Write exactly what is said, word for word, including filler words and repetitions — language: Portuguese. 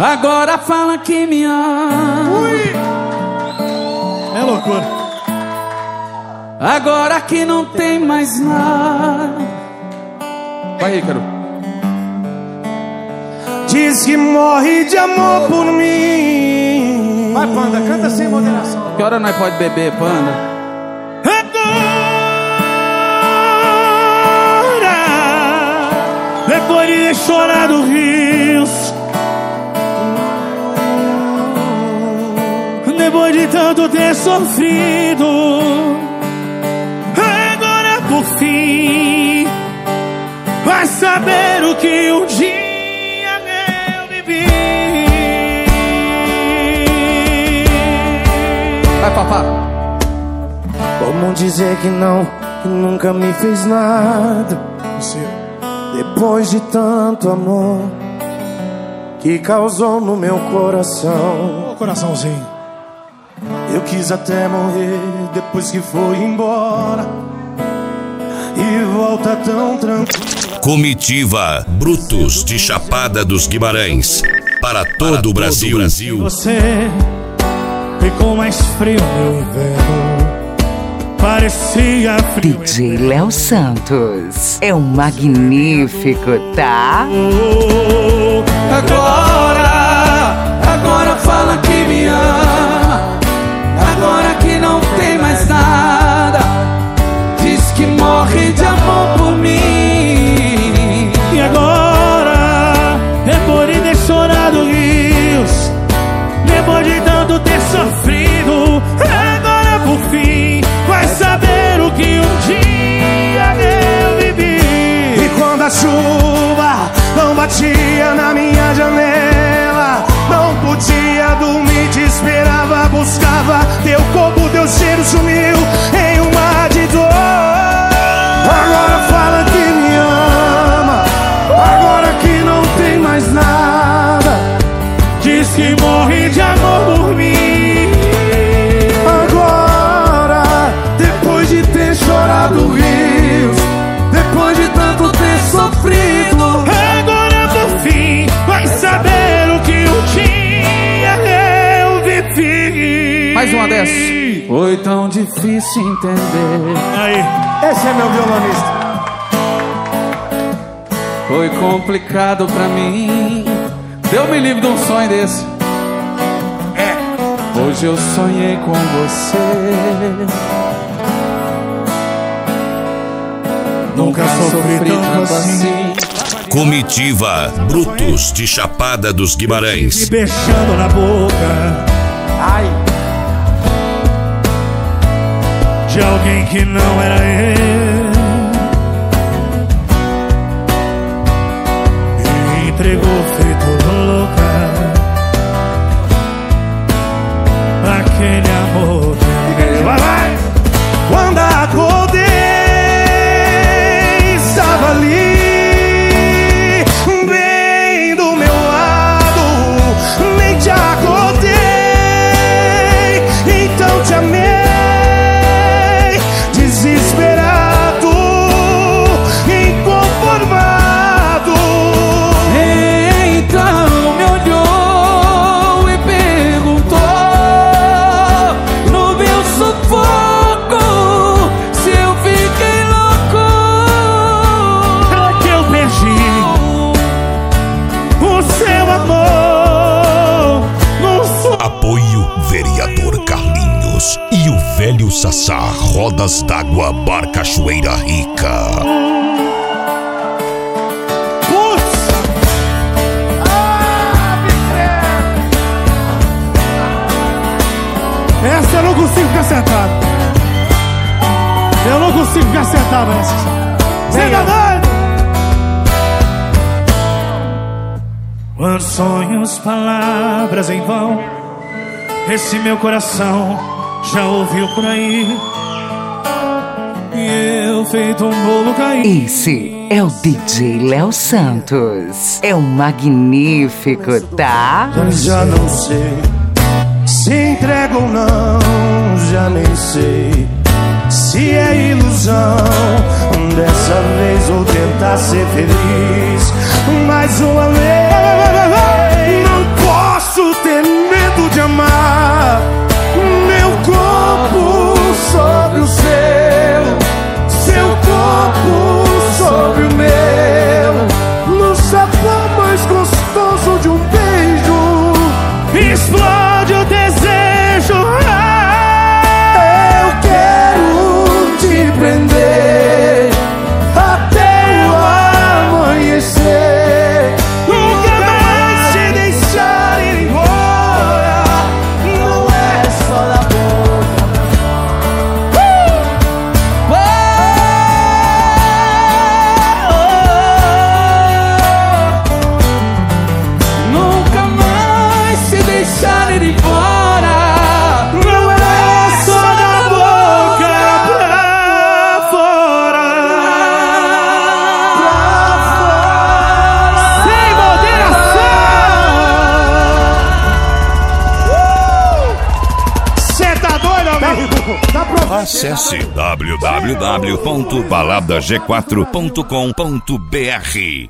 Agora fala que me ama. Ui. É loucura. Agora que não tem mais nada. Vai, Ícaro. Diz que morre de amor por mim. Vai, Panda, canta sem moderação. Que hora nós pode beber, Panda? Agora, depois de ter chorado rios, depois de tanto ter sofrido, agora por fim vai saber o que um dia eu vivi. Vai, papá. Como dizer que não, que nunca me fez nada? Depois de tanto amor que causou no meu coração. Ô, coraçãozinho. Eu quis até morrer depois que foi embora e volta tão tranquila. Comitiva Brutos de Chapada dos Guimarães. Para todo o Brasil. Brasil. Você ficou mais frio no inverno. Parecia frio. D J Léo Santos é um magnífico, tá? Agora, agora fala que me ama. Agora que não tem mais nada. Diz que morre de amor por mim. E agora, depois de ter chorado rios, depois de tanto ter sofrido, agora por fim vai saber o que um dia eu vivi. E quando a chuva não batia na minha janela, não podia dormir, te esperava, buscava teu corpo, teu cheiro sumiu em um mar de dor. Agora fala que me ama, agora que não tem mais nada. Diz que morre de amor por mim. Agora, depois de ter chorado rios, depois de tanto ter sofrido, agora por fim vai saber o que um dia eu vivi. Mais uma dessas. Foi tão difícil entender. Aí, esse é meu violonista. Foi complicado pra mim. Deus me livre de um sonho desse. É. Hoje eu sonhei com você. Nunca sofri tanto assim. Comitiva Brutos de Chapada dos Guimarães. Me beijando na boca. Ai. De alguém que não era eu. E entregou feito louca aquele amor. Vai, vai. Quando acordei, estava ali bem do meu lado. Nem te acordei, então te amei. Desesperado, inconformado. Então me olhou e perguntou no meu sufoco se eu fiquei louco. É que eu perdi o seu amor no sul. Apoio Vereador Carlinhos e o velho Sassá Rodas d'Água Bar Cachoeira Rica. Putz! Essa eu não consigo ficar sentado. Eu não consigo ficar sentado nessa. Você tá doido? Quando sonhos, palavras em vão, esse meu coração já ouviu por aí. E eu feito um bolo cair. Esse é o D J Léo Santos. É um magnífico, tá? Já não sei se entrego ou não, já nem sei se é ilusão. Dessa vez vou tentar ser feliz mais uma vez. Não posso Tá profissional. Acesse w w w ponto balada g quatro ponto com ponto b r.